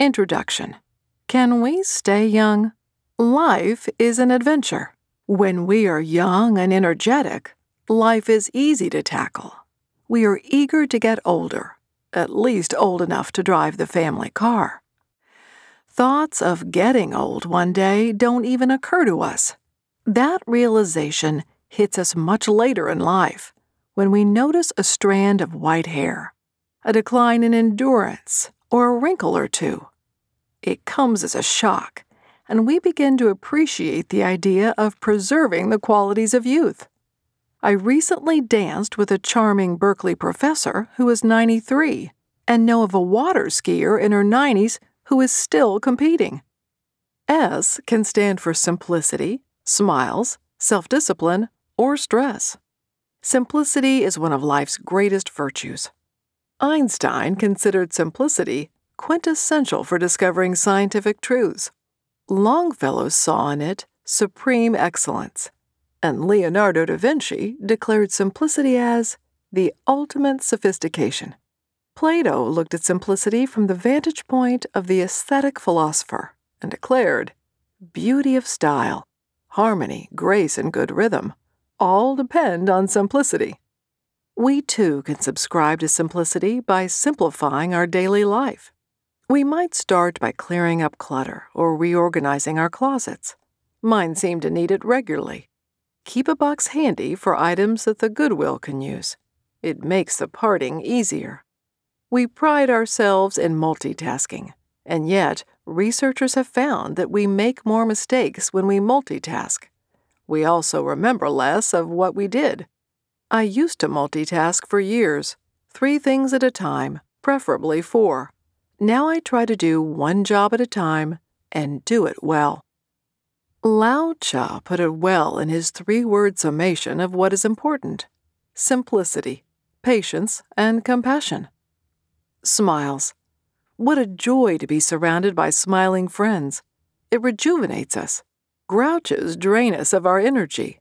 Introduction. Can we stay young? Life is an adventure. When we are young and energetic, life is easy to tackle. We are eager to get older, at least old enough to drive the family car. Thoughts of getting old one day don't even occur to us. That realization hits us much later in life, when we notice a strand of white hair, a decline in endurance, or a wrinkle or two. It comes as a shock, and we begin to appreciate the idea of preserving the qualities of youth. I recently danced with a charming Berkeley professor who is 93, and know of a water skier in her 90s who is still competing. S can stand for simplicity, smiles, self-discipline, or stress. Simplicity is one of life's greatest virtues. Einstein considered simplicity quintessential for discovering scientific truths. Longfellow saw in it supreme excellence, and Leonardo da Vinci declared simplicity as the ultimate sophistication. Plato looked at simplicity from the vantage point of the aesthetic philosopher and declared, "Beauty of style, harmony, grace, and good rhythm all depend on simplicity." We too can subscribe to simplicity by simplifying our daily life. We might start by clearing up clutter or reorganizing our closets. Mine seem to need it regularly. Keep a box handy for items that the Goodwill can use. It makes the parting easier. We pride ourselves in multitasking, and yet researchers have found that we make more mistakes when we multitask. We also remember less of what we did. I used to multitask for years, 3 things at a time, preferably 4. Now I try to do one job at a time and do it well. Lao Tzu put it well in his 3-word summation of what is important: simplicity, patience, and compassion. Smiles. What a joy to be surrounded by smiling friends. It rejuvenates us. Grouches drain us of our energy.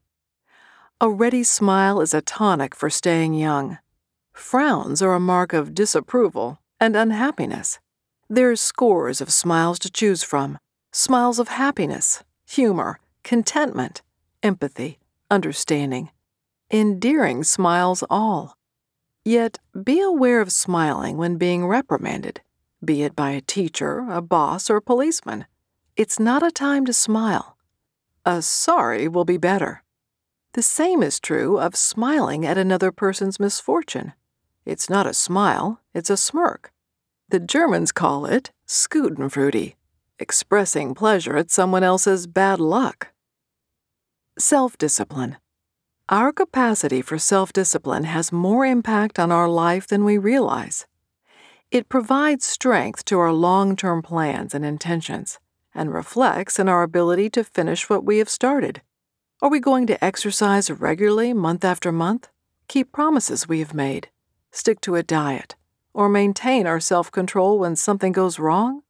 A ready smile is a tonic for staying young. Frowns are a mark of disapproval and unhappiness. There are scores of smiles to choose from. Smiles of happiness, humor, contentment, empathy, understanding. Endearing smiles all. Yet be aware of smiling when being reprimanded, be it by a teacher, a boss, or policeman. It's not a time to smile. A sorry will be better. The same is true of smiling at another person's misfortune. It's not a smile, it's a smirk. The Germans call it Schadenfreude, expressing pleasure at someone else's bad luck. Self-discipline. Our capacity for self-discipline has more impact on our life than we realize. It provides strength to our long-term plans and intentions, and reflects in our ability to finish what we have started. Are we going to exercise regularly month after month, keep promises we have made, stick to a diet, or maintain our self-control when something goes wrong?